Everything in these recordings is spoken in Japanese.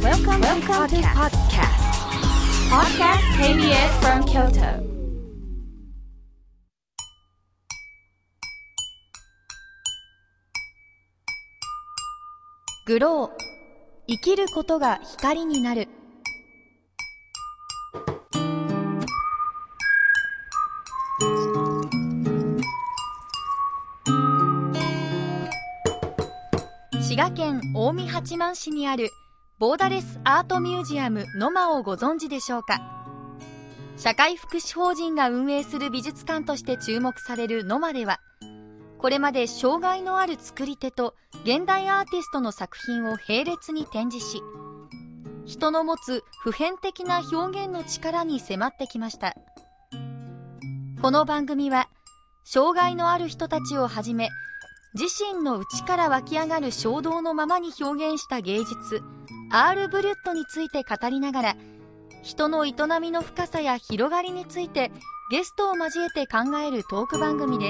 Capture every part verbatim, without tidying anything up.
Welcome, Welcome to podcast. Podcast ケービーエス from Kyoto. グロー、生きることが光になる。滋賀県近江八幡市にあるボーダレスアートミュージアムノマをご存知でしょうか。社会福祉法人が運営する美術館として注目されるノマでは、これまで障害のある作り手と現代アーティストの作品を並列に展示し、人の持つ普遍的な表現の力に迫ってきました。この番組は障害のある人たちをはじめ、自身の内から湧き上がる衝動のままに表現した芸術アール・ブリュットについて語りながら、人の営みの深さや広がりについてゲストを交えて考えるトーク番組です。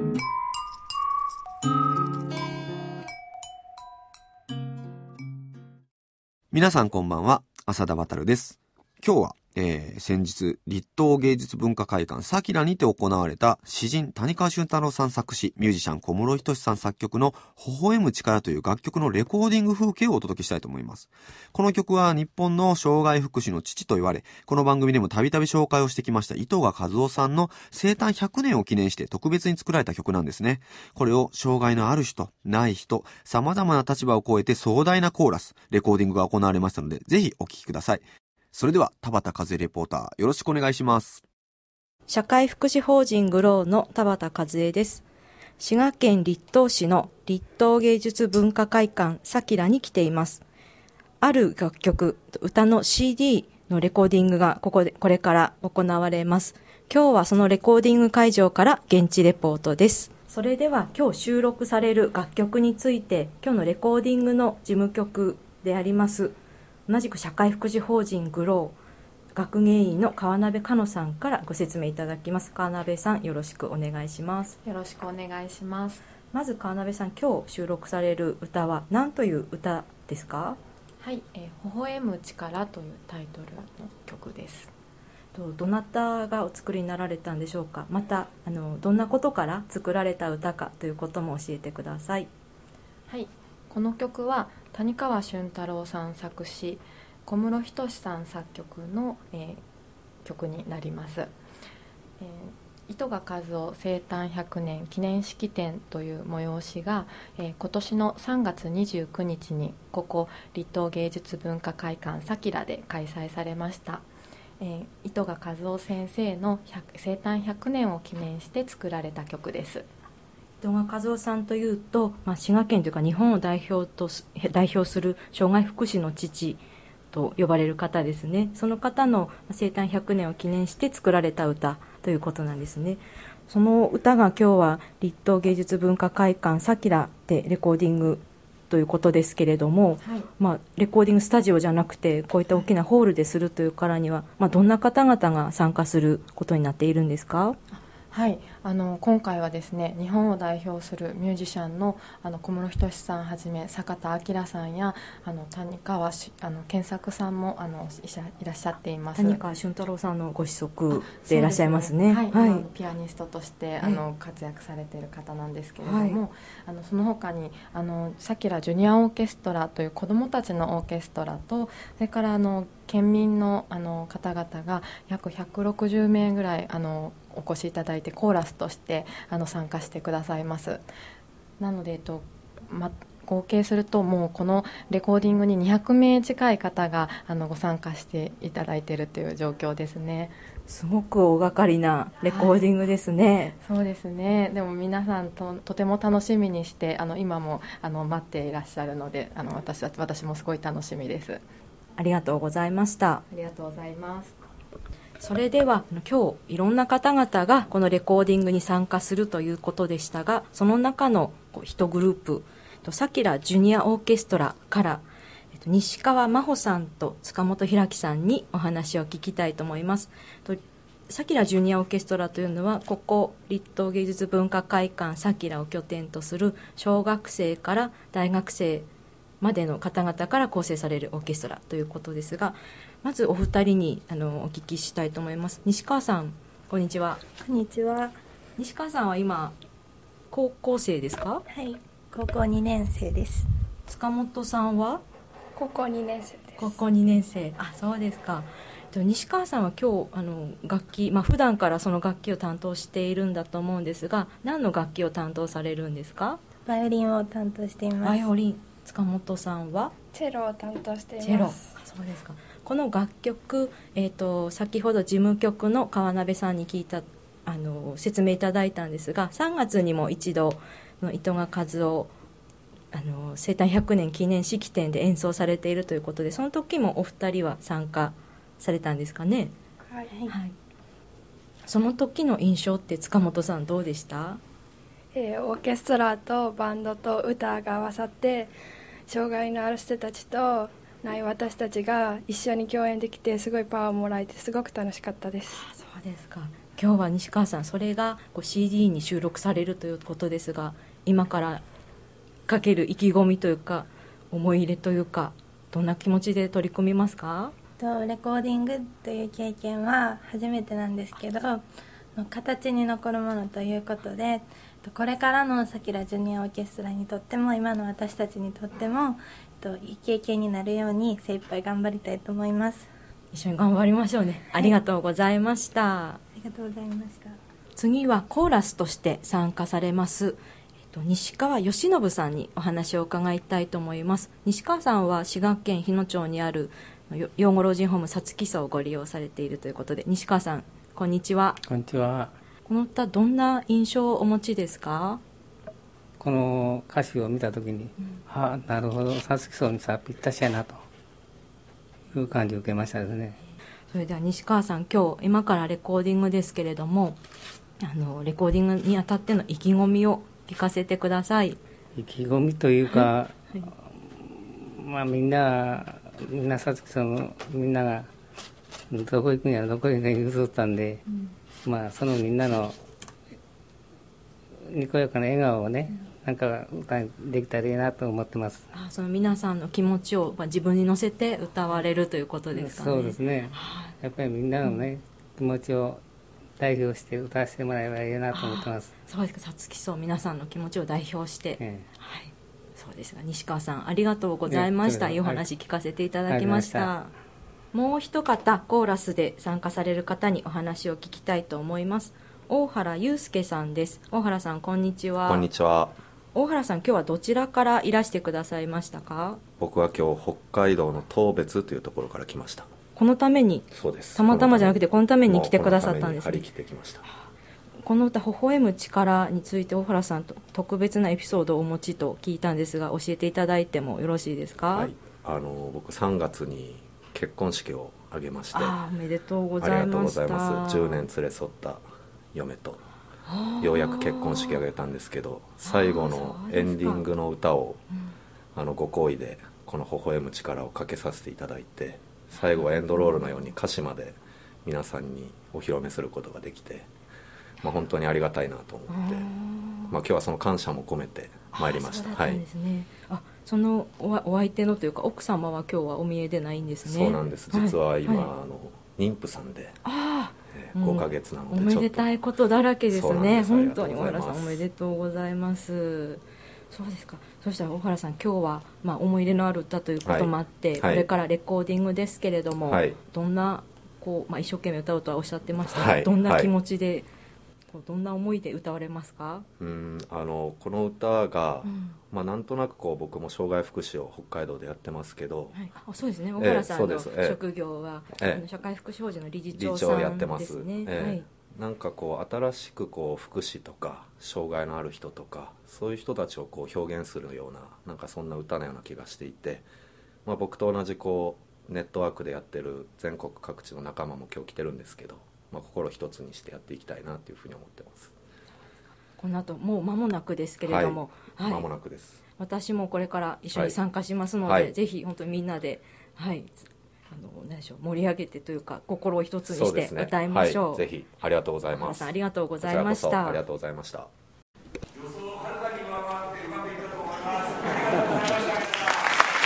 皆さんこんばんは、浅田渉です。今日は、えー、先日立東芸術文化会館サキラにて行われた詩人谷川俊太郎さん作詞、ミュージシャン小室仁さん作曲の微笑む力という楽曲のレコーディング風景をお届けしたいと思います。この曲は日本の障害福祉の父と言われ、この番組でもたびたび紹介をしてきました糸賀和夫さんの生誕ひゃくねんを記念して特別に作られた曲なんですね。これを障害のある人、ない人、様々な立場を超えて壮大なコーラス、レコーディングが行われましたので、ぜひお聴きください。それでは田畑和恵レポーター、よろしくお願いします。 社会福祉法人グローの田畑和恵です。滋賀県立東市の立東芸術文化会館サキラに来ています。ある楽曲、歌の シーディー のレコーディングがここでこれから行われます。今日はそのレコーディング会場から現地レポートです。それでは今日収録される楽曲について、今日のレコーディングの事務局であります同じく社会福祉法人グロー学芸員の川鍋香乃さんからご説明いただきます。川鍋さん、よろしくお願いします。 よろしくお願いします。 まず川鍋さん、今日収録される歌は何という歌ですか？ はい、えー、微笑む力というタイトルの曲です。 ど, どなたがお作りになられたんでしょうか。またあのどんなことから作られた歌かということも教えてください。 はい、この曲は谷川俊太郎さん作詞、小室仁さん作曲の、えー、曲になります。えー、糸賀和夫生誕ひゃくねん記念式典という催しが、えー、今年のさんがつにじゅうくにちにここ立東芸術文化会館サキラで開催されました。えー、糸賀和夫先生の生誕ひゃくねんを記念して作られた曲です。 糸賀和夫さんというと、まあ、滋賀県というか日本を代表と代表する障害福祉の父と呼ばれる方ですね。その方の生誕ひゃくねんを記念して作られた歌ということなんですね。その歌が今日は立東芸術文化会館サキラでレコーディングということですけれども、はい、まあ、レコーディングスタジオじゃなくてこういった大きなホールでするというからには、まあ、どんな方々が参加することになっているんですか？ はい、あの今回はですね、日本を代表するミュージシャンのあの小室仁さんはじめ坂田明さんやあの谷川あの健作さんもあのいらっしゃっています。 谷川俊太郎さんのご子息でいらっしゃいますね。 はい、はい、ピアニストとしてあの活躍されている方なんですけれども、はい、あのその他にあのサキラジュニアオーケストラという子どもたちのオーケストラと、それからあの県民 の, あの方々が約ひゃくろくじゅうめいぐらいあのお越しいただいてコーラスとしてあの参加してくださいます。なので、えっとま、合計するともうこのレコーディングににひゃくめい近い方があのご参加していただいているという状況ですね。 すごく大掛かりなレコーディングですね。 はい、そうですね。でも皆さん と, とても楽しみにしてあの今もあの待っていらっしゃるので、あの 私, 私もすごい楽しみです。 ありがとうございました。 ありがとうございます。 それでは今日いろんな方々がこのレコーディングに参加するということでしたが、その中の一グループ、サキラジュニアオーケストラから西川真帆さんと塚本ひらきさんにお話を聞きたいと思います。サキラジュニアオーケストラというのはここ立東芸術文化会館サキラを拠点とする小学生から大学生までの方々から構成されるオーケストラということですが、まずお二人にあのお聞きしたいと思います。西川さん、こんにちは。 こんにちは。 西川さんは今高校生ですか？ はい、高校にねん生です。 塚本さんは高校にねん生です。 高校にねん生。あ、そうですか。西川さんは今日あの楽器、まあ、普段からその楽器を担当しているんだと思うんですが、何の楽器を担当されるんですか？ バイオリンを担当しています。 バイオリン。塚本さんはチェロを担当しています。 チェロ。あ、そうですか。この楽曲、えーと、先ほど事務局の川鍋さんに聞いたあの説明いただいたんですが、さんがつにも一度の糸賀和夫あの生誕ひゃくねん記念式典で演奏されているということで、その時もお二人は参加されたんですかね？ はい、 はい、その時の印象って塚本さんどうでした？ えー、オーケストラとバンドと歌が合わさって、障害のある人たちとない私たちが一緒に共演できて、すごいパワーをもらえてすごく楽しかったです。 あ、そうですか。今日は西川さん、それがこう シーディー に収録されるということですが、今からかける意気込みというか思い入れというか、どんな気持ちで取り組みますか？ とレコーディングという経験は初めてなんですけど、形に残るものということで、これからのさきらジュニアオーケストラにとっても、今の私たちにとってもいい経験になるように精一杯頑張りたいと思います。 一緒に頑張りましょうね。ありがとうございました。 ありがとうございました。 次はコーラスとして参加されます西川義信さんにお話を伺いたいと思います。西川さんは滋賀県日野町にある養護老人ホームさつき荘をご利用されているということで、西川さん、こんにちは。 こんにちは。 この歌、どんな印象をお持ちですか？ この歌詞を見たときに、うん、ああ、なるほど、さつき荘にさぴったしやなという感じを受けましたですね。 それでは西川さん、今日今からレコーディングですけれども、あのレコーディングにあたっての意気込みを聞かせてください。 意気込みというか、はいはい、まあみんなみんなさつき荘のみんながどこ行くんやどこ行くんや譲ったんで、うん、まあそのみんなのにこやかな笑顔をね、うん、なんか歌にできたらいいなと思ってます。 あ、その皆さんの気持ちを、まあ、自分に乗せて歌われるということですかね。 そうですね、はあ、やっぱりみんなのね、うん、気持ちを代表して歌わせてもらえばいいなと思ってます。 そうですか。さつき荘皆さんの気持ちを代表して、ええ、はい、そうですが、西川さんありがとうございました、ね、いいお話聞かせていただきました、はい、もう一方コーラスで参加される方にお話を聞きたいと思います。大原祐介さんです。大原さん、こんにちは。 こんにちは。 大原さん、今日はどちらからいらしてくださいましたか？ 僕は今日北海道の当別というところから来ました。 このために？ そうです。 たまたまじゃなくてこのために来てくださったんですね。 張り切ってきました。 この歌、微笑む力について大原さんと特別なエピソードをお持ちと聞いたんですが、教えていただいてもよろしいですか？ はい、あの僕さんがつに結婚式を挙げまして、 あ、おめでとうございました。 ありがとうございます。じゅうねん連れ添った嫁とようやく結婚式を挙げたんですけど、最後のエンディングの歌を、うん、あのご好意でこの微笑む力をかけさせていただいて、最後はエンドロールのように歌詞まで皆さんにお披露目することができて、まあ、本当にありがたいなと思って、まあ、今日はその感謝も込めて参りました。 そうだったんですね。はい、あ、その お, お相手のというか奥様は今日はお見えでないんですね。 そうなんです。実は今、はいはい、あの妊婦さんで、あ、えー、ごかげつなのでちょっとおめでたいことだらけですね。本当に大原さんおめでとうございます。そうですか。そしたら大原さん、今日は、まあ、思い入れのある歌ということもあって、はい、これからレコーディングですけれども、はい、どんなこう、まあ、一生懸命歌うとはおっしゃってましたが、はい、どんな気持ちで、はい、こうどんな思いで歌われますか？ うん、あのこの歌が、うん、まあ、なんとなくこう僕も障害福祉を北海道でやってますけど、 はい、あ、そうですね。大原さんの職業は、えー、あの社会福祉法人の理事長さんですね。理事長やってます、えーはい、 なんかこう新しくこう福祉とか障害のある人とかそういう人たちをこう表現するような、なんかそんな歌のような気がしていて、まあ、僕と同じこうネットワークでやってる全国各地の仲間も今日来てるんですけど、まあ、心一つにしてやっていきたいなというふうに思ってます。 この後もう間もなくですけれども、 はい、間もなくです。 私もこれから一緒に参加しますので、はい、ぜひ本当にみんなで、はい、あの何でしょう、盛り上げてというか心を一つにして歌いましょう。 はい、ぜひありがとうございます。 ありがとうございました。 ありがとうございました。予想をはるかに上回ってうまくいったと思います。ありがとうございました。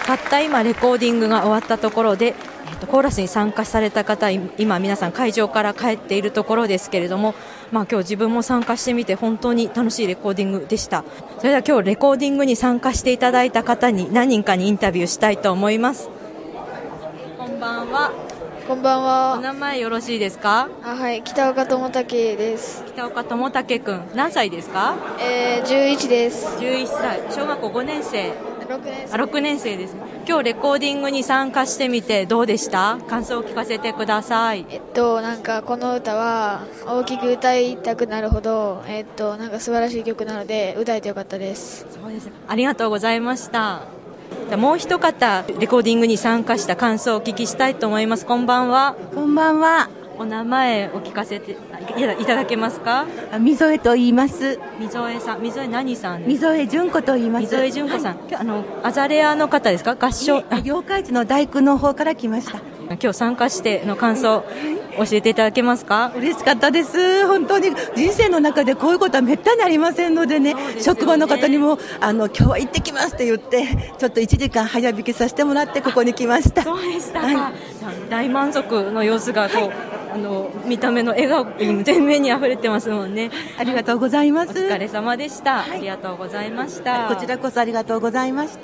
たった今レコーディングが終わったところで、えー、とコーラスに参加された方、今皆さん会場から帰っているところですけれども、まあ、今日自分も参加してみて本当に楽しいレコーディングでした。それでは今日レコーディングに参加していただいた方に何人かにインタビューしたいと思います。こんばんは。 こんばんは。 お名前よろしいですか？ あ、はい、北岡智武です。 北岡智武君、何歳ですか？ えー、じゅういちです。 じゅういっさい、小学校ごねん生。 ろくねん生。 あ、ろくねん生ですね。今日レコーディングに参加してみてどうでした？感想を聞かせてください。 えっとなんかこの歌は大きく歌いたくなるほど、えっとなんか素晴らしい曲なので歌えてよかったです。 そうです。ありがとうございました。もう一方レコーディングに参加した感想をお聞きしたいと思います。こんばんは。 こんばんは。 お名前お聞かせていただけますか？ 溝江と言います。 溝江さん、溝江何さん？ 溝江純子と言います。 溝江純子さん、はい、あのアザレアの方ですか？合唱妖怪地の大工の方から来ました。 今日参加しての感想教えていただけますか？ 嬉しかったです。本当に人生の中でこういうことはめったにありませんのでね、でね、職場の方にもあの今日は行ってきますって言ってちょっといちじかん早引きさせてもらってここに来ました。 そうでしたか、はい、大満足の様子がこう、はい、あの見た目の笑顔に全面にあふれてますもんね。 ありがとうございます。 お疲れ様でした、はい、ありがとうございました。 こちらこそありがとうございました。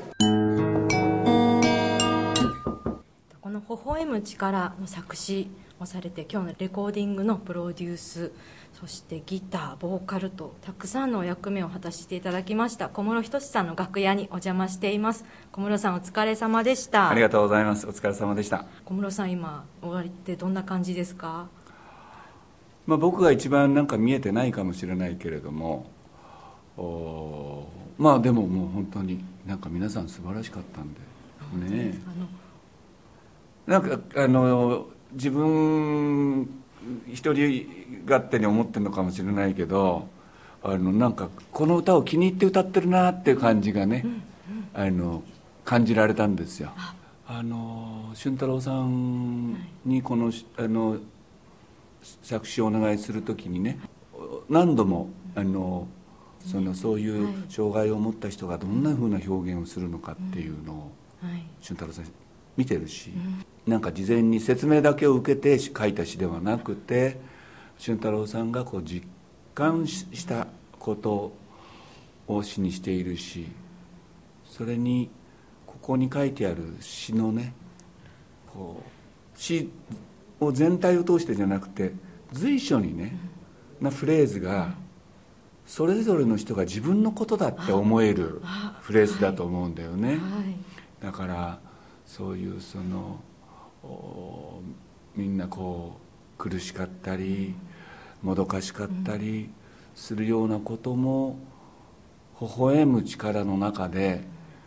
この微笑む力の作詞をされて、今日のレコーディングのプロデュース、そしてギター、ボーカルとたくさんのお役目を果たしていただきました小室仁さんの楽屋にお邪魔しています。小室さんお疲れ様でした。 ありがとうございます。お疲れ様でした。 小室さん今終わりってどんな感じですか？ まあ、僕が一番なんか見えてないかもしれないけれども、おまあでももう本当になんか皆さん素晴らしかったんでね。なんかあの自分一人勝手に思ってるのかもしれないけど、あのなんかこの歌を気に入って歌ってるなっていう感じがね、うんうん、あの感じられたんですよ。あの俊太郎さんにこのあの作詞をお願いするときにね、何度もあのそのそういう障害を持った人がどんなふうな表現をするのかっていうのを俊太郎さん見てるし、なんか事前に説明だけを受けて書いた詩ではなくて、俊太郎さんがこう実感したことを詩にしているし、それにここに書いてある詩のね、こう詩を全体を通してじゃなくて随所にねなフレーズがそれぞれの人が自分のことだって思えるフレーズだと思うんだよね。だからそういうそのみんなこう苦しかったりもどかしかったりするようなことも微笑む力の中で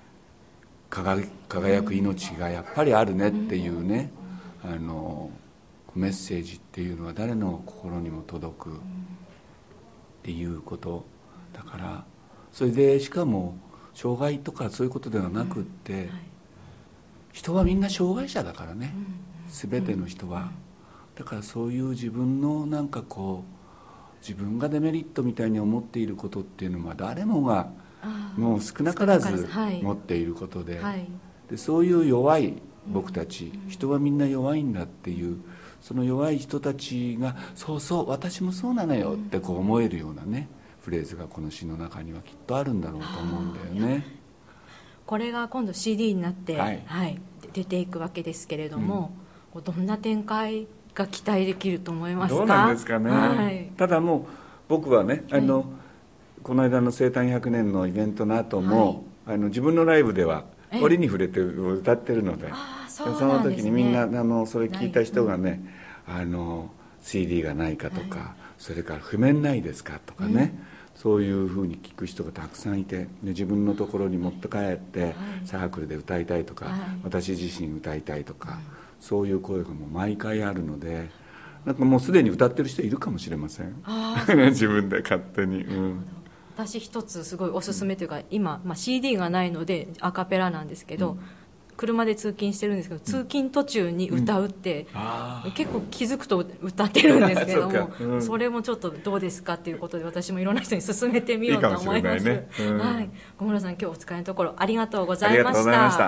輝く命がやっぱりあるねっていうね、あのメッセージっていうのは誰の心にも届くっていうことだから、それでしかも障害とかそういうことではなくって、人はみんな障害者だからね、全ての人は。だからそういう自分のなんかこう自分がデメリットみたいに思っていることっていうのは誰もがもう少なからず持っていることで、でそういう弱い僕たち、人はみんな弱いんだっていう、その弱い人たちがそうそう私もそうなのよってこう思えるようなねフレーズがこの詩の中にはきっとあるんだろうと思うんだよね。 これが今度 シーディー になって、はいはい、出ていくわけですけれども、うん、どんな展開が期待できると思いますか？ どうなんですかね、はい、ただもう僕はねあの、はい、この間の生誕ひゃくねんのイベントの後も、はい、あの自分のライブでは折に触れて歌ってるので、そ, でその時にみんなあのそれ聞いた人がね、うん、あの シーディー がないかとか、はい、それから譜面ないですかとかね、うん、そういうふうに聞く人がたくさんいて、で自分のところに持って帰って、はい、サークルで歌いたいとか、はい、私自身歌いたいとか、はい、そういう声がもう毎回あるので、なんかもうすでに歌ってる人いるかもしれません自分で勝手に、うん、 私一つすごいおすすめというか、今、まあ、シーディー がないのでアカペラなんですけど、うん、 車で通勤してるんですけど、通勤途中に歌うって、うん、結構気づくと歌ってるんですけども そ,、うん、それもちょっとどうですかっていうことで、私もいろんな人に勧めてみようと思います。いいかもしれないね、うん、はい、小室さん今日お疲れのところありがとうございました。ありがとうございました。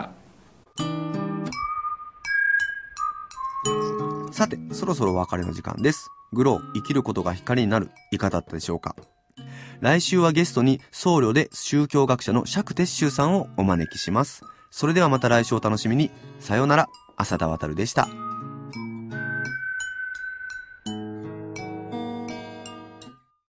さて、そろそろお別れの時間です。グロー、生きることが光になる、いかがだったでしょうか。来週はゲストに僧侶で宗教学者の釈徹宗さんをお招きします。それではまた来週お楽しみに。さようなら、浅田渉でした。